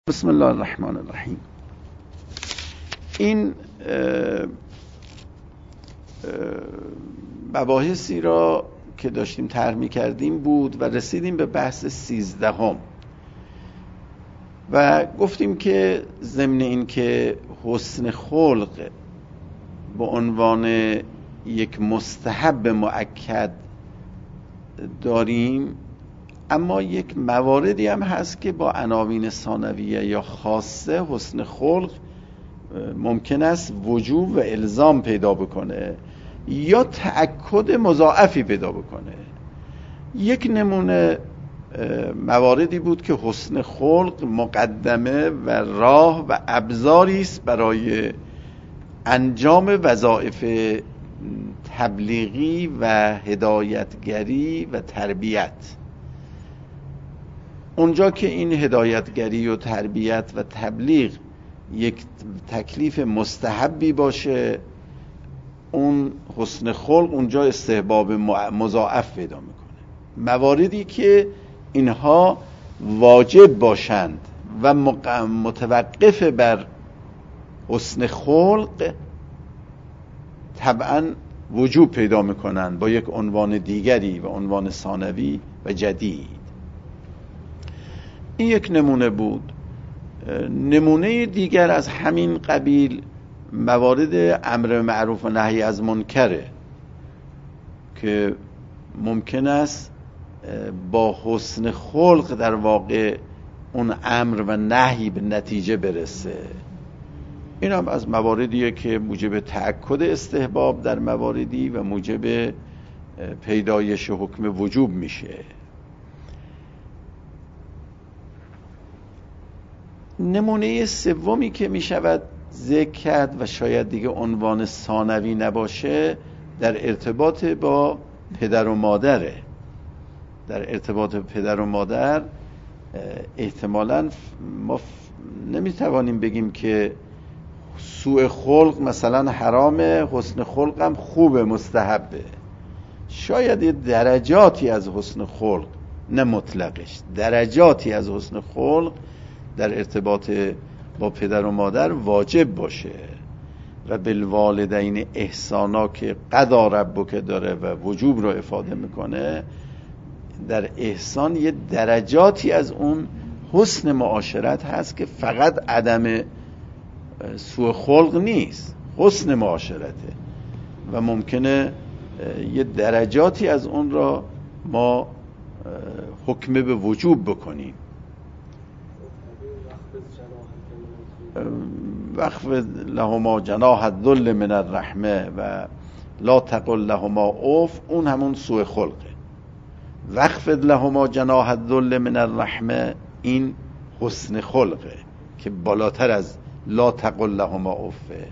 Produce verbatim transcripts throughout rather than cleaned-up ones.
بسم الله الرحمن الرحیم. این مباحثی را که داشتیم طرح می‌کردیم بود و رسیدیم به بحث سیزدهم و گفتیم که ضمن این که حسن خلق به عنوان یک مستحب مؤکد داریم، اما یک مواردی هم هست که با عناوین ثانویه یا خاصه حسن خلق ممکن است وجوب و الزام پیدا بکنه یا تأکد مضاعفی پیدا بکنه. یک نمونه مواردی بود که حسن خلق مقدمه و راه و ابزاری است برای انجام وظایف تبلیغی و هدایتگری و تربیت. اونجا که این هدایتگری و تربیت و تبلیغ یک تکلیف مستحبی باشه، اون حسن خلق اونجا استحباب مضاعف پیدا میکنه. مواردی که اینها واجب باشند و متوقف بر حسن خلق طبعا وجوب پیدا میکنند با یک عنوان دیگری و عنوان ثانوی و جدید. این یک نمونه بود. نمونه دیگر از همین قبیل موارد امر معروف و نهی از منکره که ممکن است با حسن خلق در واقع اون امر و نهی به نتیجه برسه. این هم از مواردیه که موجب تأکد استحباب در مواردی و موجب پیدایش حکم وجوب میشه. نمونه سومی که می شود ذکر کرد و شاید دیگه عنوان ثانوی نباشه، در ارتباط با پدر و مادره. در ارتباط پدر و مادر احتمالاً ما نمی توانیم بگیم که سوء خلق مثلا حرامه، حسن خلق هم خوبه، مستحبه. شاید یه درجاتی از حسن خلق، نه مطلقش، درجاتی از حسن خلق در ارتباط با پدر و مادر واجب باشه و بالوالدین احسانا که قضا ربک داره و وجوب رو افاده میکنه، در احسان یه درجاتی از اون حسن معاشرت هست که فقط عدم سوء خلق نیست، حسن معاشرته و ممکنه یه درجاتی از اون را ما حکم به وجوب بکنیم. واخفض لهما جناح الذل من الرحمه و لا تقل لهما اوف، اون همون سوء خلقه. واخفض لهما جناح الذل من الرحمه این حسن خلقه که بالاتر از لا تقل لهما اوفه.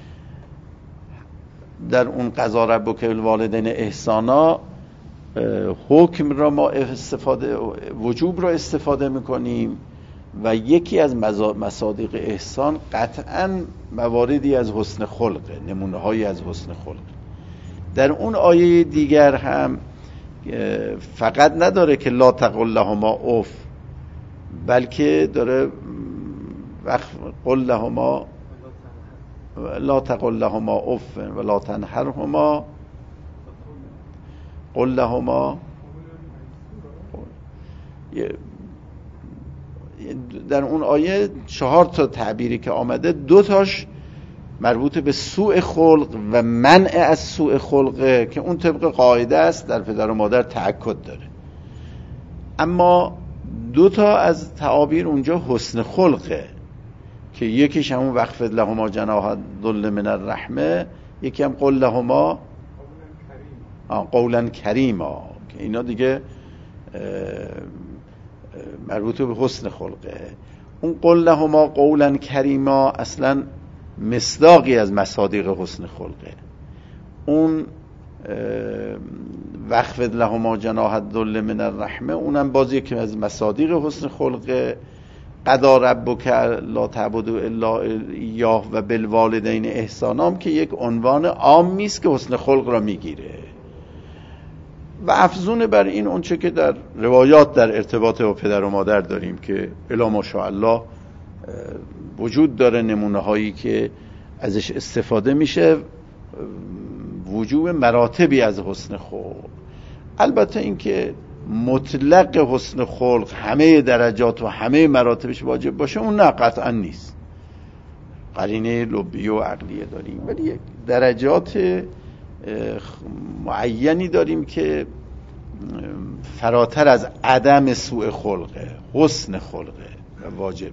در اون قضا ربک بالوالدین احسانا حکم را ما استفاده وجوب را استفاده میکنیم و یکی از مصادیق احسان قطعاً مواردی از حسن خلقه، نمونه هایی از حسن خلق. در اون آیه دیگر هم فقط نداره که لا تقل لهما اوف، بلکه داره قل لهما لا تقل لهما اوف و لا تنهرهما قل لهما. در اون آیه چهار تا تعبیری که آمده، دو تاش مربوط به سوء خلق و منع از سوء خلقه که اون طبق قاعده است در پدر و مادر تأکد داره، اما دو تا از تعابیر اونجا حسن خلقه که یکیش همون واخفض لهما جناح الذل من الرحمه، یکی هم قل لهما قولا کریما که اینا دیگه مربوط به حسن خلقه. اون قل لهما قولا کریما اصلا مصداقی از مصادیق حسن خلقه. اون واخفض لهما جناح الذل من الرحمه اونم بازی که از مصادیق حسن خلقه. قضا ربک لا تعبدوا الا ایاه و بالوالدین احسانا که یک عنوان عامی است که حسن خلق را میگیره و افزون بر این اونچه که در روایات در ارتباط با پدر و مادر داریم که الا ماشاءالله وجود داره نمونه هایی که ازش استفاده میشه، وجود مراتبی از حسن خلق. البته اینکه مطلق حسن خلق همه درجات و همه مراتبش واجب باشه اون نه، قطعا نیست. قرینه لبی و عقلیه داریم، ولی درجات معینی داریم که فراتر از عدم سوء خلقه، حسن خلقه و واجبه.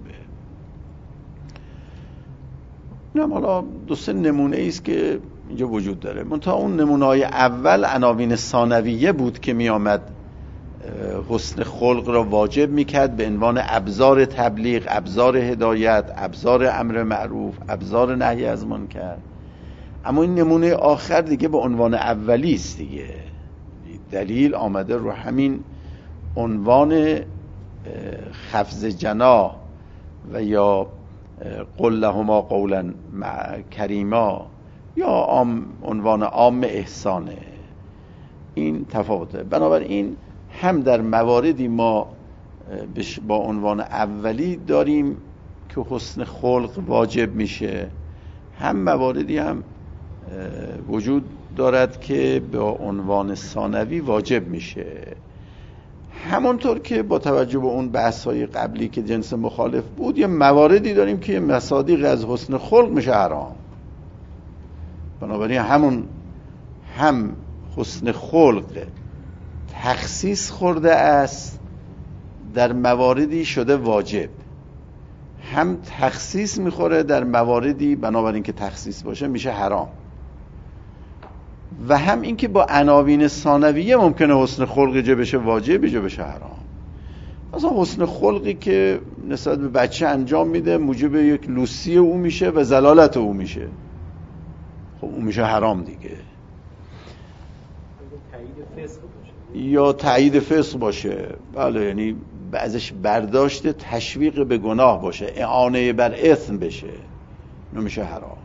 اینم حالا دو سه نمونه ایست که اینجا وجود داره. منتها اون نمونه‌های اول عناوین ثانویه بود که می آمد حسن خلق را واجب میکرد به عنوان ابزار تبلیغ، ابزار هدایت، ابزار امر معروف، ابزار نهی از منکر. اما این نمونه آخر دیگه به عنوان اولی است دیگه. دلیل آمده رو همین عنوان خفض جناح و یا قل لهما قولا کریما یا عام، عنوان عام احسانه. این تفاوته. بنابراین هم در مواردی ما با عنوان اولی داریم که حسن خلق واجب میشه، هم مواردی هم وجود دارد که با عنوان ثانوی واجب میشه. همونطور که با توجه به اون بحث‌های قبلی که جنس مخالف بود، یه مواردی داریم که مصادیق از حسن خلق میشه حرام. بنابراین همون هم حسن خلق تخصیص خورده است در مواردی شده واجب، هم تخصیص میخوره در مواردی بنابراین که تخصیص باشه میشه حرام، و هم این که با عناوین ثانویه ممکنه حسن خلق جا بشه واجب جا بشه حرام. مثلا حسن خلقی که نسبت به بچه انجام میده موجب یک لوسی او میشه و زلالت او میشه، خب اون میشه حرام دیگه. یا تایید فسق باشه، بله، یعنی ازش برداشت تشویق به گناه باشه، اعانه بر اثم بشه، اون میشه حرام.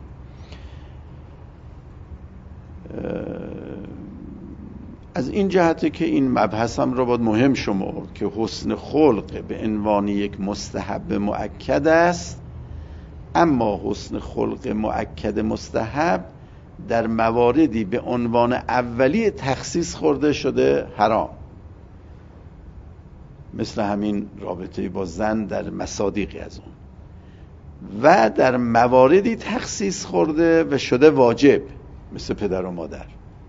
از این جهته که این مبحث هم رو باید مهم شمرد که حسن خلق به عنوان یک مستحب مؤکد است، اما حسن خلق مؤکد مستحب در مواردی به عنوان اولی تخصیص خورده شده حرام، مثل همین رابطه با زن در مصادیقی از اون، و در مواردی تخصیص خورده و شده واجب مثل پدر و مادر.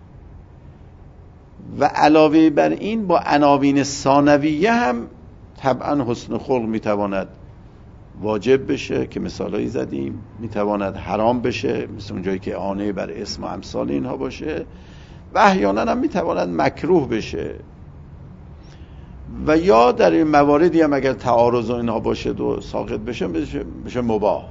و علاوه بر این با عناوین ثانویه هم طبعا حسن خلق میتواند واجب بشه که مثالایی زدیم، میتواند حرام بشه مثل اونجایی که اعانه بر اسم و امثال اینها باشه، و احیانا هم میتواند مکروه بشه، و یا در این مواردی هم اگر تعارض و اینها باشه و ساقط بشه بشه, بشه مباح.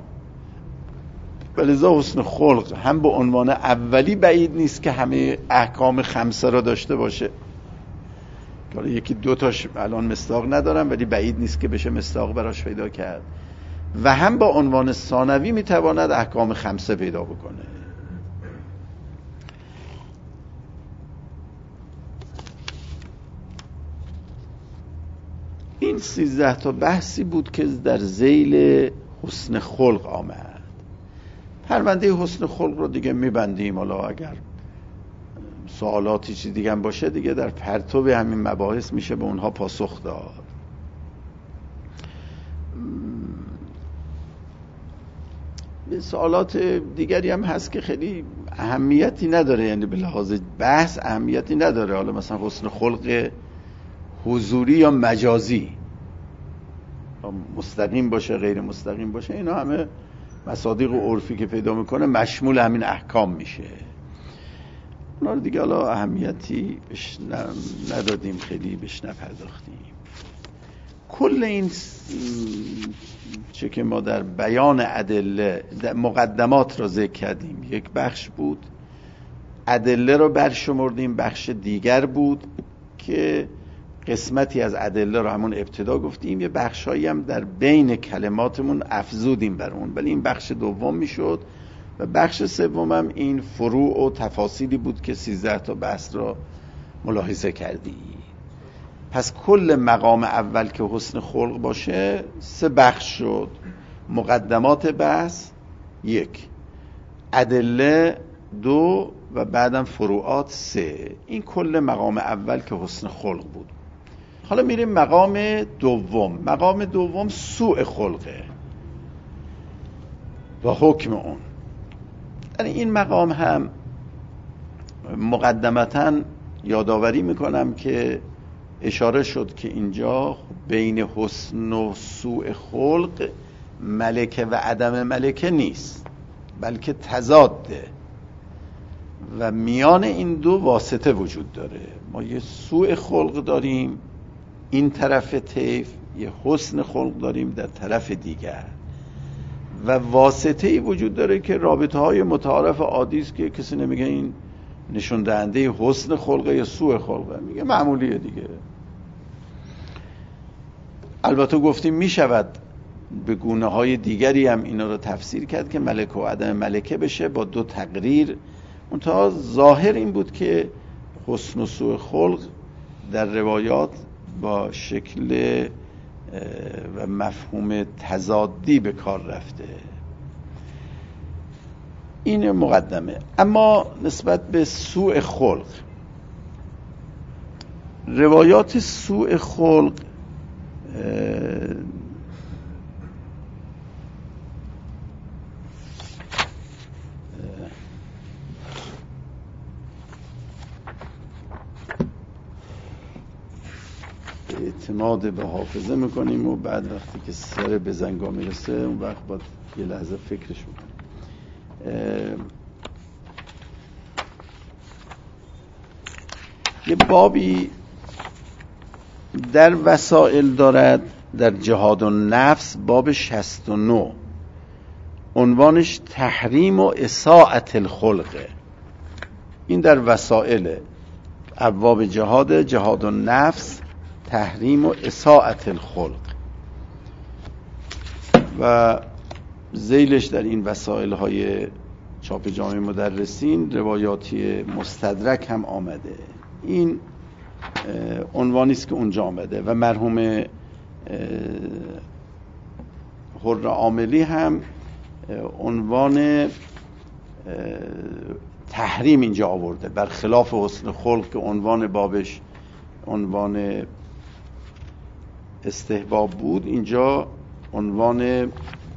ولذا حسن خلق هم به عنوان اولی بعید نیست که همه احکام خمسه را داشته باشه، که یکی دو تاش الان مصداق ندارم ولی بعید نیست که بشه مصداق براش پیدا کرد، و هم با عنوان ثانوی میتواند احکام خمسه پیدا بکنه. این سیزده تا بحثی بود که در ذیل حسن خلق آمد. پرونده حسن خلق رو دیگه میبندیم، حالا اگر سوالاتی چیز دیگه هم باشه دیگه در پرتو همین مباحث میشه به اونها پاسخ داد. سوالات دیگری هم هست که خیلی اهمیتی نداره، یعنی به لحاظ بحث اهمیتی نداره، حالا مثلا حسن خلق حضوری یا مجازی، مستقیم باشه غیر مستقیم باشه، اینا همه مصادیق و عرفی که پیدا میکنه مشمول همین احکام میشه. اونا رو دیگه حالا اهمیتی بهش ندادیم، خیلی بهش نپرداختیم. کل این چه که ما در بیان ادله مقدمات را ذکر کردیم یک بخش بود، ادله رو برشمردیم بخش دیگر بود که قسمتی از ادله رو همون ابتدا گفتیم، یه بخشایی هم در بین کلماتمون افزودیم بر اون، ولی این بخش دوم میشد، و بخش سوم هم این فروع و تفاصیلی بود که سیزده تا بحث را ملاحظه کردی. پس کل مقام اول که حسن خلق باشه سه بخش شد. مقدمات بحث یک، ادله دو و بعدم فروعات سه. این کل مقام اول که حسن خلق بود. حالا میریم مقام دوم. مقام دوم سوء خلقه و حکم اون. در این مقام هم مقدمتاً یادآوری میکنم که اشاره شد که اینجا بین حسن و سوء خلق ملکه و عدم ملکه نیست، بلکه تضاده و میان این دو واسطه وجود داره. ما یه سوء خلق داریم این طرف طیف، یه حسن خلق داریم در طرف دیگر و واسطه ای وجود داره که رابطه های متعارف عادی است که کسی نمیگه این نشون دهنده حسن خلقه یا سوء خلقه، میگه معمولیه دیگه. البته گفتیم میشود به گونه های دیگری هم اینا رو تفسیر کرد که ملک و عدم ملکه بشه با دو تقریر. منتها ظاهر این بود که حسن و سوء خلق در روایات با شکل و مفهوم تضادی به کار رفته. این مقدمه. اما نسبت به سوء خلق، روایات سوء خلق اعتماد به حافظه میکنیم و بعد وقتی که سر به زنگا میرسه اون وقت باید یه لحظه فکرش میکنیم. یه بابی در وسائل دارد در جهاد النفس، باب شصت و نه، عنوانش تحریم و اساءة الخلقه. این در وسائل ابواب جهاد جهاد النفس، تحریم و اساءة الخلق و ذیلش در این وسائل های چاپ جامع مدرسین روایاتی مستدرک هم آمده. این عنوانی است که اونجا آمده و مرحوم حر عاملی هم عنوان تحریم اینجا آورده، برخلاف حسن خلق که عنوان بابش عنوان استحباب بود، اینجا عنوان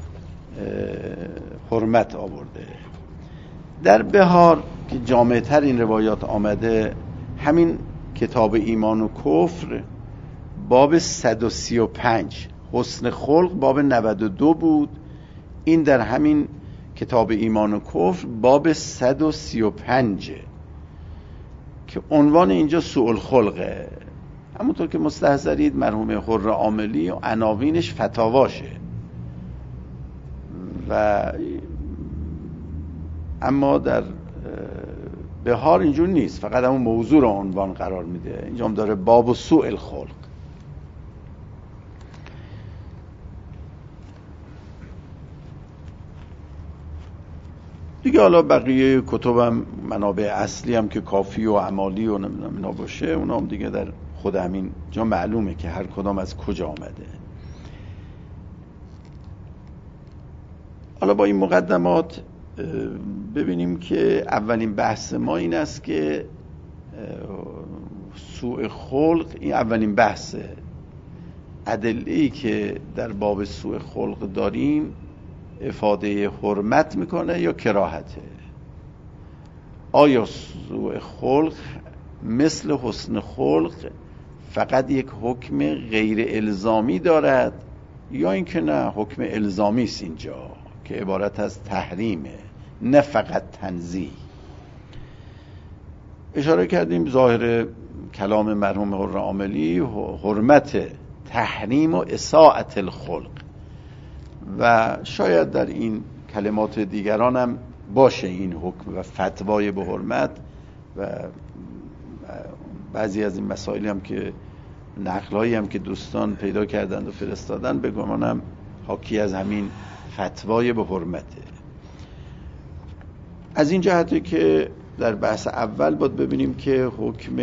حرمت آورده. در بهار که جامع‌تر این روایات آمده، همین کتاب ایمان و کفر باب صد و سی و پنج، حسن خلق باب نود و دو بود، این در همین کتاب ایمان و کفر باب صد و سی و پنج که عنوان اینجا سوء الخلقه. همونطور که مستحضرید مرحوم حر عاملی و عناوینش فتاواشه و اما در بهار اینجور نیست، فقط همون موضوع رو عنوان قرار میده. اینجا هم داره باب و سوء الخلق. دیگه حالا بقیه کتبم منابع اصلی هم که کافی و عمالی و نمیدونم اینا باشه، اونا هم دیگه در خود همین جا معلومه که هر کدام از کجا آمده. حالا با این مقدمات ببینیم که اولین بحث ما این است که سوء خلق، این اولین بحثه. ادله‌ای که در باب سوء خلق داریم افاده حرمت میکنه یا کراهته؟ آیا سوء خلق مثل حسن خلق فقط یک حکم غیر الزامی دارد یا اینکه نه حکم الزامی است اینجا که عبارت از تحریمه نه فقط تنزیه؟ اشاره کردیم ظاهر کلام مرحوم حر عاملی حرمت، تحریم و اساءة الخلق و شاید در این کلمات دیگران هم باشه این حکم و فتوای به حرمت و بعضی از این مسائلی هم که نقلایی هم که دوستان پیدا کردند و فرستادن به گمانم حاکی از همین فتوای به حرمته. از این جهته که در بحث اول باید ببینیم که حکم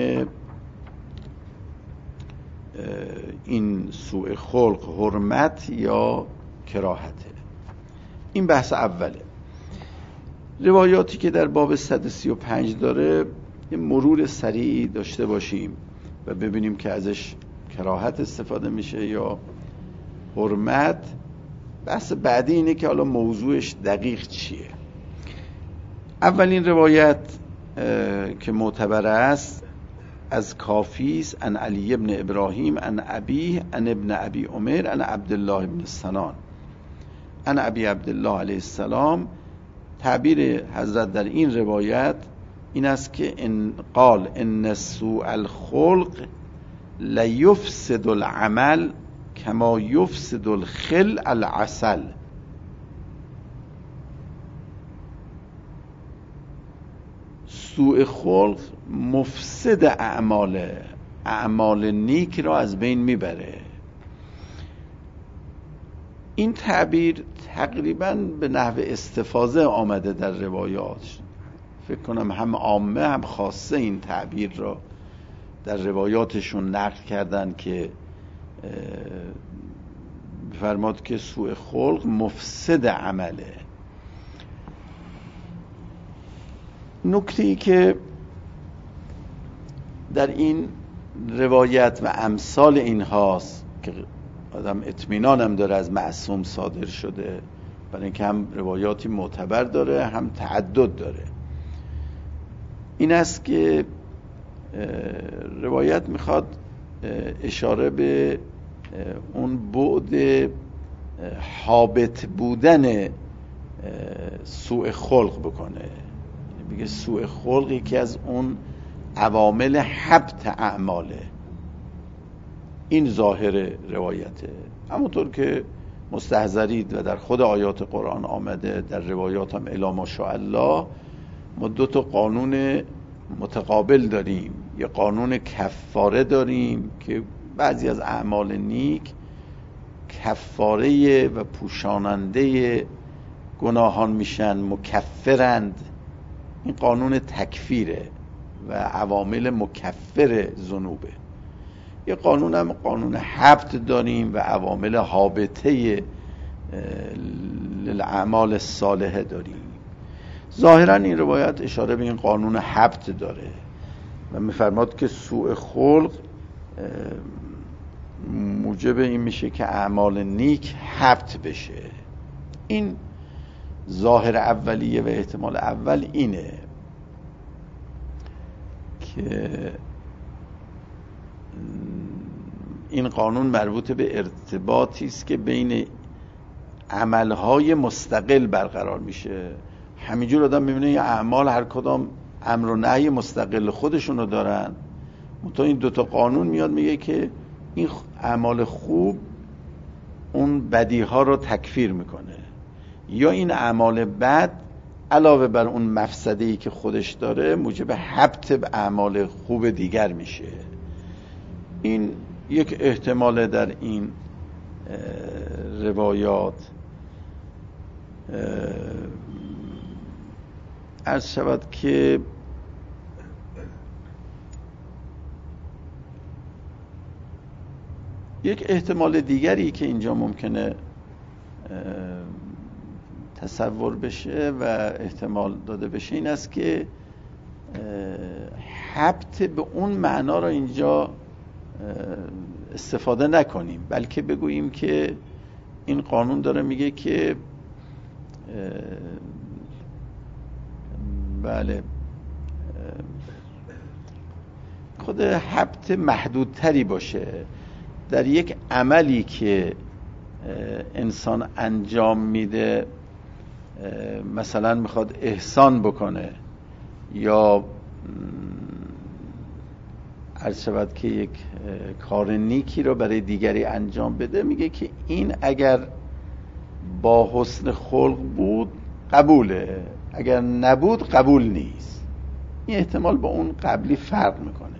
این سوء خلق حرمت یا کراهته. این بحث اوله. روایاتی که در باب صد و سی و پنج داره یه مرور سریعی داشته باشیم و ببینیم که ازش کراهت استفاده میشه یا حرمت. بحث بعدی اینه که حالا موضوعش دقیق چیه. اولین روایت که معتبر است از کافیس عن علی ابن ابراهیم عن ابیه عن ابن ابی عمر عن عبدالله ابن سنان عن ابی عبدالله علیه السلام. تعبیر حضرت در این روایت این است که ان قال ان سوء الخلق لیفسد العمل کما یفسد الخل العسل. سوء خلق مفسد اعمال اعمال نیک را از بین میبره. این تعبیر تقریباً به نحو استفاضه آمده در روایات. فکر کنم هم عامه هم خاصه این تعبیر را در روایاتشون نقل کردن که فرماد که سوء خلق مفسد عمله. نکته‌ای که در این روایت و امثال این هاست که آدم اطمینان هم داره از معصوم صادر شده، برای اینکه هم روایاتی معتبر داره هم تعدد داره، این است که روایت میخواد اشاره به اون بعد حابط بودن سوء خلق بکنه. میگه سوء خلق یکی از اون عوامل حبط اعماله. این ظاهر روایته. همونطور که مستحضرید و در خود آیات قرآن آمده، در روایات هم الی ماشاءالله، ما دو تا قانون متقابل داریم. یه قانون کفاره داریم که بعضی از اعمال نیک کفاره و پوشاننده گناهان میشن، مکفرند. این قانون تکفیره و عوامل مکفر ذنوبه. یه قانون هم قانون حبط داریم و عوامل حابطه للأعمال الصالحه داریم. ظاهرا این روایت اشاره به این قانون حبط داره و میفرماد که سوء خلق موجب این میشه که اعمال نیک حبط بشه. این ظاهر اولیه و احتمال اول اینه که این قانون مربوط به ارتباطی است که بین عملهای مستقل برقرار میشه. همینجور آدم میبینه یه اعمال هر کدام امر و نهی مستقل خودشونو دارن، منتها این دوتا قانون میاد میگه که این اعمال خوب اون بدیها رو تکفیر میکنه، یا این اعمال بد علاوه بر اون مفسده‌ای که خودش داره موجب حبط به اعمال خوب دیگر میشه. این یک احتمال در این روایات. عرض شود که یک احتمال دیگری که اینجا ممکنه تصور بشه و احتمال داده بشه این است که حبط به اون معنا را اینجا استفاده نکنیم، بلکه بگوییم که این قانون داره میگه که بله خود حبط محدودتری باشه در یک عملی که انسان انجام میده. مثلا میخواد احسان بکنه یا عرض شود که یک کار نیکی رو برای دیگری انجام بده، میگه که این اگر با حسن خلق بود قبوله، اگر نبود قبول نیست. این احتمال با اون قبلی فرق میکنه.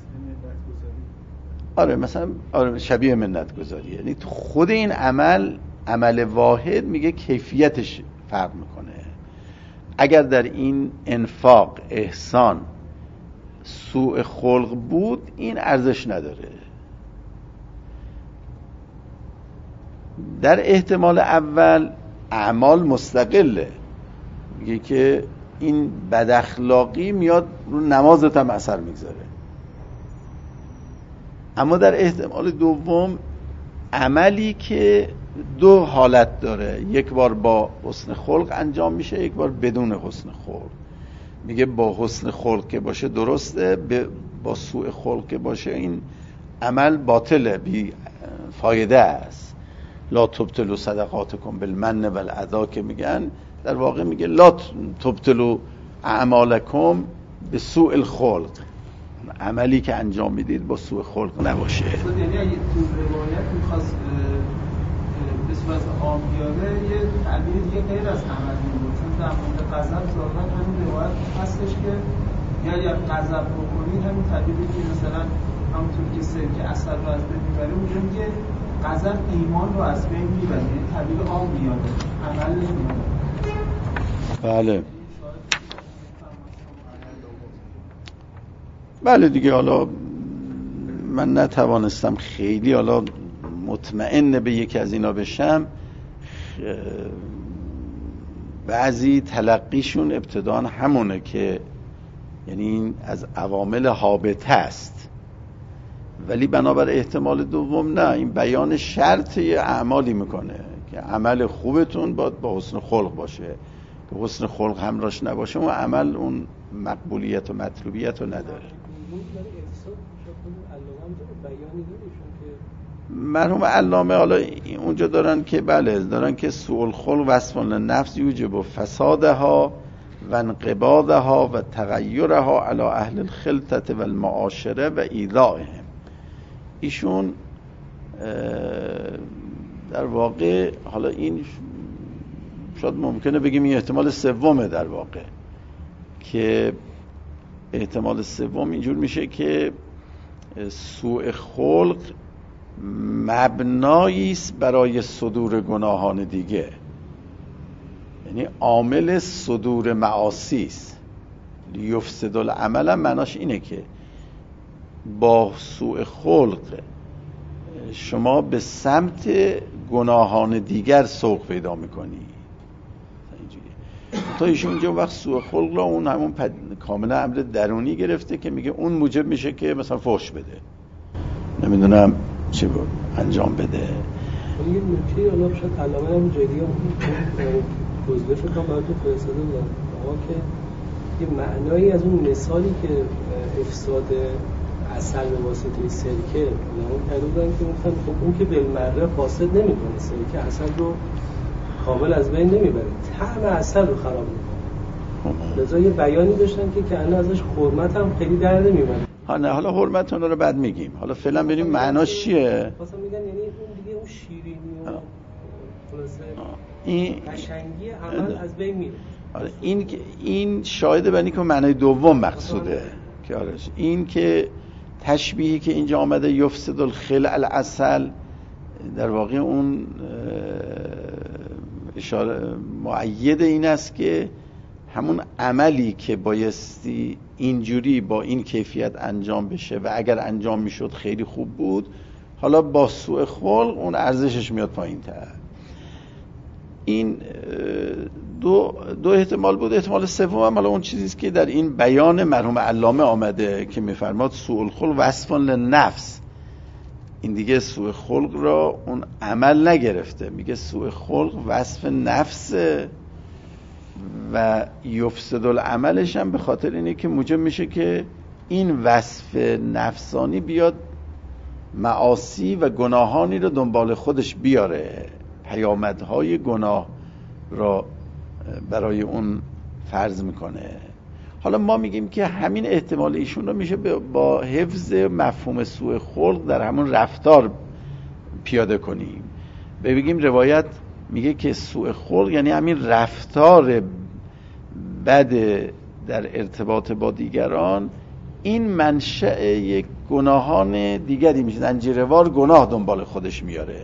آره مثلا آره شبیه منت گذاری، یعنی تو خود این عمل عمل واحد میگه کیفیتش فرق میکنه. اگر در این انفاق احسان سوء خلق بود این ارزش نداره. در احتمال اول اعمال مستقله. میگه که این بد اخلاقی میاد رو نمازت هم اثر میگذاره. اما در احتمال دوم عملی که دو حالت داره، یک بار با حسن خلق انجام میشه، یک بار بدون حسن خلق. میگه با حسن خلق که باشه درسته، با سوء خلق که باشه این عمل باطله، بی فایده است. لا تبطلوا صدقاتکم بالمن والعذا که میگن، در واقع میگه لا تبطلوا اعمالکم به سوء الخلق، عملی که انجام میدید با سوء خلق نباشه. یعنی اگه تو روایت میخواست به صورت عام بیاره یه تعبیر دیگه غیر از عمل میبود، چون در مورد غضب ظاهرا همین روایت هستش که یا اگر غضب بکنید همین تعبیری که مثلا همونطور که سرکه اثر رو از بین میبره، اونجا میگه غضب ایمان رو از بین میبره، یعنی تعبیر عام میاره، عمل نمیاره. بله بله دیگه. حالا من نتوانستم خیلی حالا مطمئن به یکی از اینا بشم. بعضی تلقیشون ابتدان همونه که یعنی این از عوامل هابطه است، ولی بنابر احتمال دوم نه، این بیان شرط یه اعمالی میکنه که عمل خوبتون باید با حسن خلق باشه، که حسن خلق همراهش نباشه اون عمل اون مقبولیت و مطلوبیت رو نداره. مرحوم علامه حالا اونجا دارن که بله دارن که سوء الخلق وصف للنفس یوجب فسادها و انقباضها و تغیرها علی اهل الخلطه و المعاشره و ایذائهم. ایشون در واقع حالا این شاید ممکنه بگیم این احتمال سومه، در واقع که احتمال سوم اینجور میشه که سوء خلق مبنایی است برای صدور گناهان دیگه، یعنی عامل صدور معاصی است. لیفسد العمل هم معناش اینه که با سوء خلق شما به سمت گناهان دیگر سوق پیدا میکنی. تا ایشون اینجا وقت سوء خلق را اون همون پد... کاملا امر درونی گرفته که میگه اون موجب میشه که مثلا فحش بده، نمیدونم چی بود انجام بده. یه نکته حالا شاید علامه هم جای دیگه توضیح شد تا براتون فرستاده بودم آقا که یه معنایی از اون مثالی که افساد عسل به واسطه سرکه اون کرده بودن که گفتن خب اون که بالمره فاسد نمیکنه، سرکه عسل رو کامل از بین نمیبره، طعم عسل رو خراب میکنه. لذا یه بیانی داشتن که که ازش حرمت هم خیلی در نمیبره. ها نه حالا حرمت اون رو بعد میگیم، حالا فعلا بریم معناش چیه. واسه میگن یعنی اون دیگه اون شیرینی و خلاصه این قشنگی عمل از بین میره. آره این این شاهد بنی که معنای دوم مقصوده که آره این که تشبیهی که اینجا آمده یفسد الخل العسل، در واقع اون اشاره مؤید این است که همون عملی که بایستی اینجوری با این کیفیت انجام بشه و اگر انجام میشد خیلی خوب بود، حالا با سوء خلق اون ارزشش میاد پایین تر. این دو, دو احتمال بود. احتمال سوم هم حالا اون چیزیست که در این بیان مرحوم علامه آمده که میفرماد سوء الخلق وصف للنفس. این دیگه سوء خلق را اون عمل نگرفته، میگه سوء خلق وصف نفس و یفسد العملش هم به خاطر اینه که موجب میشه که این وصف نفسانی بیاد معاصی و گناهانی رو دنبال خودش بیاره، پیامدهای گناه را برای اون فرض میکنه. حالا ما میگیم که همین احتمال ایشون رو میشه با حفظ مفهوم سوء خلق در همون رفتار پیاده کنیم. بگیم روایت میگه که سوء خلق یعنی همین رفتار بد در ارتباط با دیگران، این منشأ یک گناهان دیگری میشه، زنجیروار گناه دنبال خودش میاره.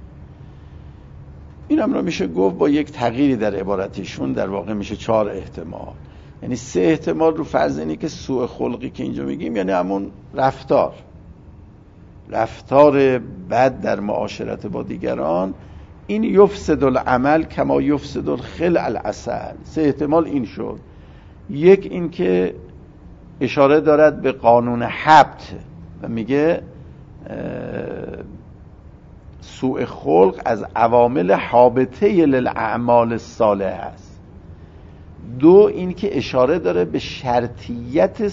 این هم رو میشه گفت با یک تغییری در عبارتشون در واقع میشه چهار احتمال. یعنی سه احتمال رو فرض اینه که سوء خلقی که اینجا میگیم یعنی همون رفتار رفتار بد در معاشرت با دیگران، این یفسد العمل کما یفسد الخل العسل. سه احتمال این شد. یک این که اشاره دارد به قانون حبط و میگه سوء خلق از عوامل حابطه للاعمال الصالحه است. دو این که اشاره داره به شرطیت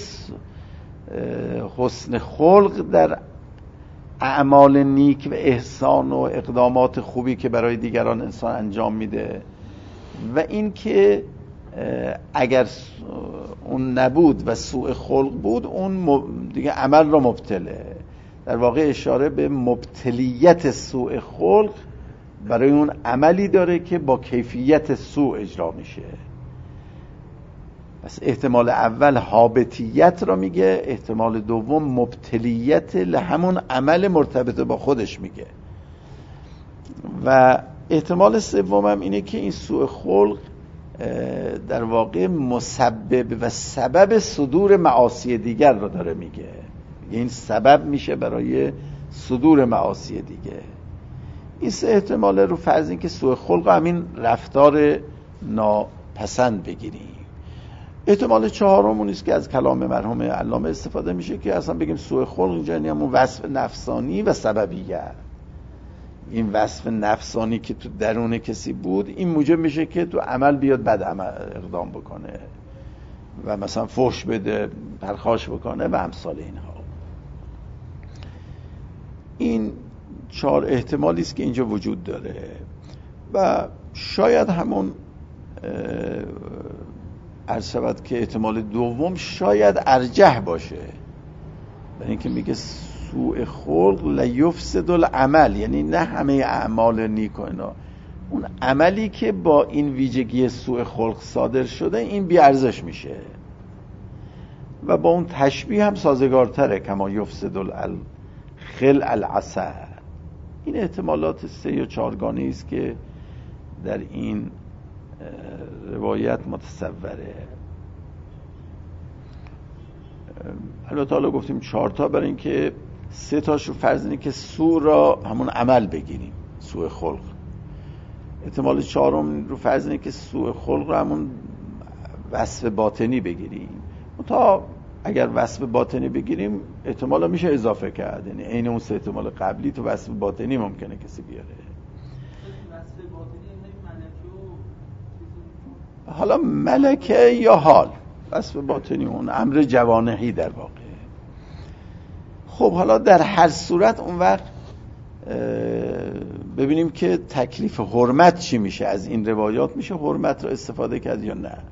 حسن خلق در اعمال نیک و احسان و اقدامات خوبی که برای دیگران انسان انجام میده، و این که اگر اون نبود و سوء خلق بود اون دیگه عمل را مبتله. در واقع اشاره به مبتلیت سوء خلق برای اون عملی داره که با کیفیت سوء اجرا میشه. پس احتمال اول حابطیت را میگه، احتمال دوم مبتلیت لهمون عمل مرتبط با خودش میگه، و احتمال سوم هم اینه که این سوء خلق در واقع مسبب و سبب صدور معاصی دیگر رو داره میگه. این سبب میشه برای صدور معاصی دیگه. این سه احتمال رو فرض این که سوء خلق همین رفتار ناپسند بگیریم. احتمال چهارم اون است که از کلام مرحوم علامه استفاده میشه که اصلا بگیم سوء خلق اینجا یعنی همون وصف نفسانی و سببیت. این وصف نفسانی که تو درون کسی بود این موجب میشه که تو عمل بیاد بد عمل اقدام بکنه و مثلا فحش بده، پرخاش بکنه و امثال اینها. این چهار احتمالی است که اینجا وجود داره و شاید همون عرض شود که احتمال دوم شاید ارجح باشه، برای اینکه میگه سوء خلق لیفسد العمل، یعنی نه همه اعمال نیک و اینا، اون عملی که با این ویژگی سوء خلق صادر شده این بی ارزش میشه و با اون تشبیه هم سازگارتره کما یفسد الخل العسل. این احتمالات سه یا چهارگانه است که در این روایت متصوره. البته حالا گفتیم چهار تا برای اینکه سه تاش رو فرض اینه که سوء را همون عمل بگیریم، سوء خلق. احتمال چهارم رو فرض اینه که سوء خلق رو همون وصف باطنی بگیریم. تا اگر وصف باطنی بگیریم احتمال میشه اضافه کرد، یعنی عین اون سه احتمال قبلی تو وصف باطنی ممکنه کسی بیاره. حالا ملکه یا حال، وصف باطنی اون امر جوانحی در واقع. خب حالا در هر صورت اون وقت ببینیم که تکلیف حرمت چی میشه. از این روایات میشه حرمت را استفاده کرد یا نه؟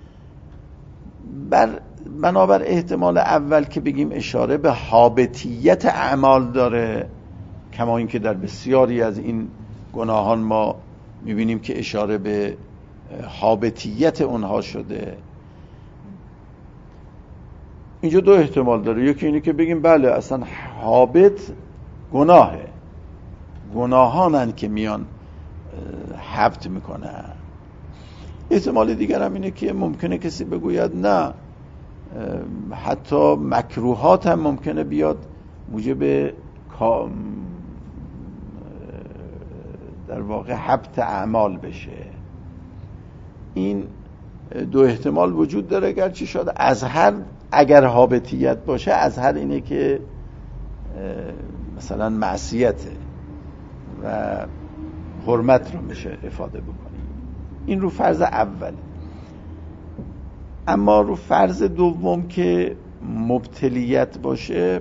بر بنابر احتمال اول که بگیم اشاره به حابطیت اعمال داره، کما اینکه در بسیاری از این گناهان ما میبینیم که اشاره به حابطیت اونها شده. اینجا دو احتمال داره. یکی اینه که بگیم بله اصلا حابط گناهه، گناهانن که میان حبط میکنن. احتمال دیگر هم اینه که ممکنه کسی بگوید نه، حتی مکروهات هم ممکنه بیاد موجب در واقع حبط اعمال بشه. این دو احتمال وجود داره. گرچه شاید از هر اگر حابطیت باشه از هر اینه که مثلا معصیته و حرمت رو میشه افاده بکنیم. این رو فرض اول. اما رو فرض دوم که مبتلیت باشه،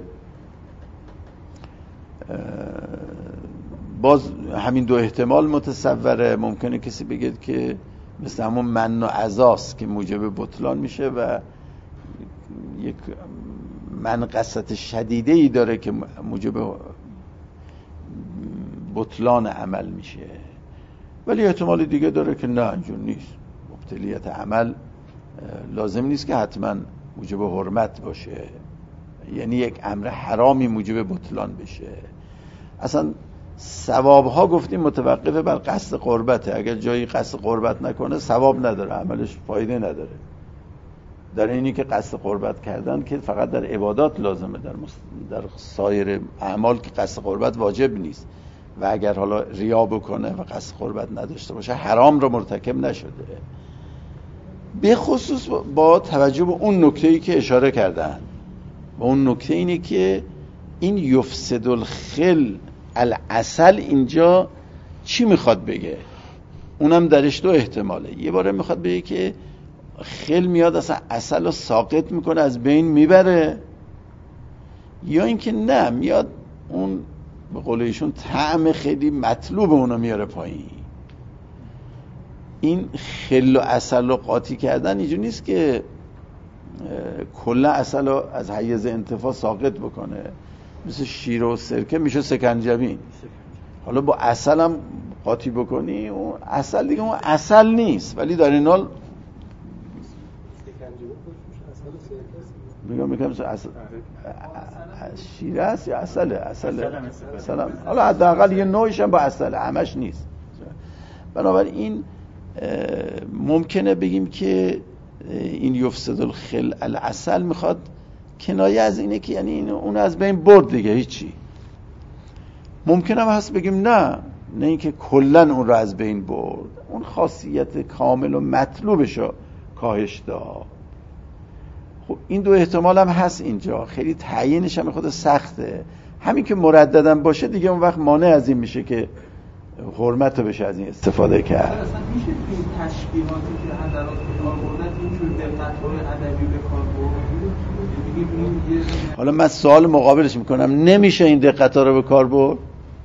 باز همین دو احتمال متصوره. ممکنه کسی بگه که مثل همون من و عزاست که موجب بطلان میشه و یک منقصت شدیده‌ای داره که موجب بطلان عمل میشه. ولی احتمال دیگه داره که نه اینجور نیست، مبتلیت عمل لازم نیست که حتما موجب حرمت باشه، یعنی یک امر حرامی موجب بطلان بشه. اصلا ثواب ها گفتیم متوقف بر قصد قربته. اگر جایی قصد قربت نکنه ثواب نداره، عملش فایده نداره. در اینی که قصد قربت کردن که فقط در عبادات لازمه، در, مست... در سایر اعمال که قصد قربت واجب نیست. و اگر حالا ریا بکنه و قصد قربت نداشته باشه حرام رو مرتکب نشده. به خصوص با توجه به اون نکته‌ای که اشاره کردن و اون نکته اینه که این یفسد الخل العسل اینجا چی میخواد بگه؟ اونم درش دو احتماله. یه باره میخواد بگه که خل میاد اصلا عسل رو ساقط میکنه، از بین میبره، یا اینکه نه میاد اون به قول ایشون طعم خیلی مطلوب اونو میاره پایین. این خل و عسل رو قاطی کردن اینجور نیست که کلا عسل رو از حیز انتفاع ساقط بکنه، مثل شیر و سرکه میشه سکنجبین. حالا با عسل هم قاطی بکنی اون عسل دیگه اون عسل نیست، ولی در این حال میگم میگم عسل شیر است یا عسله؟ عسله مثلا، حالا حداقل یه نوعش هم با عسله، همش نیست. بنابراین ممکنه بگیم که این یفسد الخل العسل میخواد کنایه از اینه که یعنی اون از بین برد دیگه هیچی. ممکنه هم هست بگیم نه نه اینکه کلن اون رو از بین برد، اون خاصیت کامل و مطلوبش رو کاهش داد. خب این دو احتمال هم هست اینجا، خیلی تعیینش هم خود سخته. همین که مردداً باشه دیگه اون وقت مانع از این میشه که حرمت رو بشه از این استفاده کرد. اصلا میشه این تشبیهاتی که حضرات به کار بردن اینجور دقت‌های ادبی به کار برد؟ حالا من سوال مقابلش میکنم، نمیشه این دقت‌ها رو به کار برد؟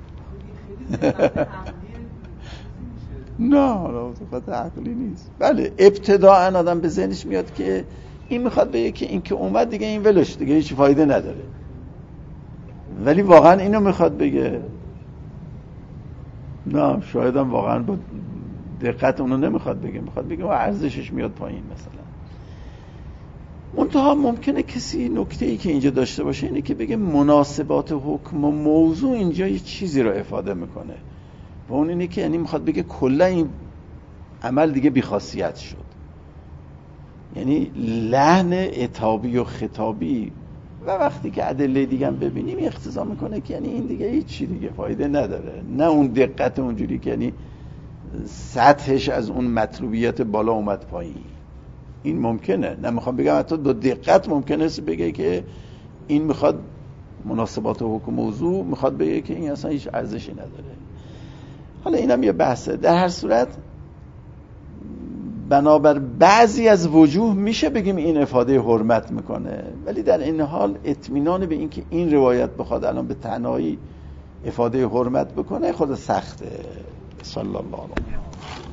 نه حالا صفت عقلی نیست. بله ابتداءً آدم به ذهنش میاد که این میخواد بگه که این که اومد دیگه این ولش دیگه هیچ فایده نداره، ولی واقعا اینو میخواد بگه؟ نه شاید هم واقعا با دقت اونو نمیخواد بگه، میخواد بگه و ارزشش میاد پایین مثلا. منتها ممکنه کسی نکته‌ای که اینجا داشته باشه اینه که بگه مناسبات حکم و موضوع اینجا یه چیزی رو افاده میکنه و اون اینه که یعنی میخواد بگه کلا این عمل دیگه بی‌خاصیت شد. یعنی لحن عتابی و خطابی و وقتی که ادله دیگه هم ببینیم اقتضا میکنه که یعنی این دیگه هیچی دیگه فایده نداره، نه اون دقت اونجوری که یعنی سطحش از اون مطلوبیت بالا اومد پایین. این ممکنه، نه میخوام بگم حتی دو دقت ممکنه بگه که این میخواد مناسبات حکم موضوع میخواد بگه که این اصلا هیچ ارزشی نداره. حالا اینم یه بحثه. در هر صورت بنابر بعضی از وجوه میشه بگیم این افاده حرمت میکنه، ولی در این حال اطمینان به این که این روایت بخواد الان به تنهایی افاده حرمت بکنه خود سخته. صلی الله علیه و